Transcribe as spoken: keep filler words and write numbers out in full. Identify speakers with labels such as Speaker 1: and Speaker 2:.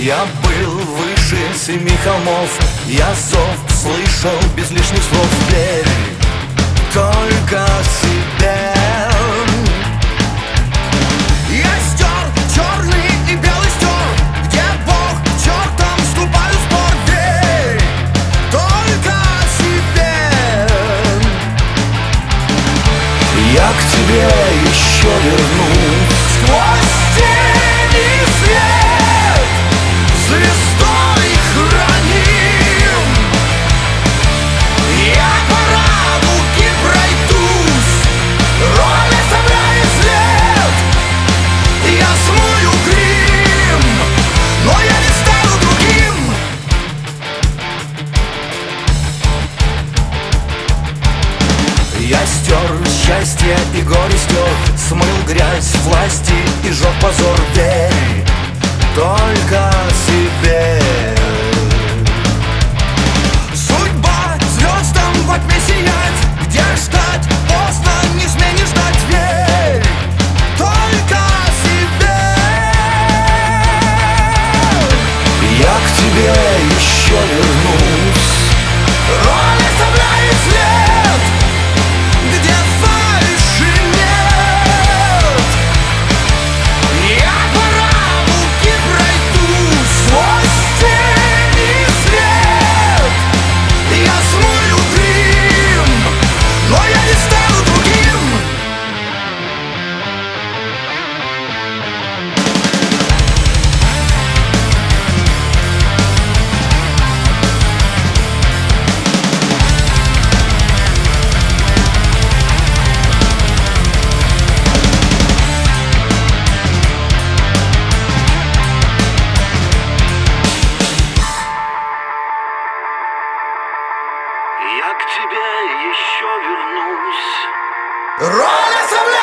Speaker 1: Я был выше семи холмов, я зов слышал без лишних слов. Верь только себе. Я стер черный и белый стер, где Бог чертом вступаю в спор. Верь только себе. Я к тебе еще вернусь сквозь тень и свет, звездой храним. Я по радуге пройдусь, роли оставляя след. Я смою грим, но я не стану другим. Я стер счастье и горе стер, смыл грязь власти и жег позор. Верь только себе. Судьба звездам во тьме сиять, где ждать поздно, не смей не ждать. Верь только себе. Я к тебе еще вернусь, роли оставляя след, где фальши нет. Я по радуге пройдусь сквозь тень и свет. Я смою грим, но я не стану другим. Я к тебе еще вернусь. Роли оставляю!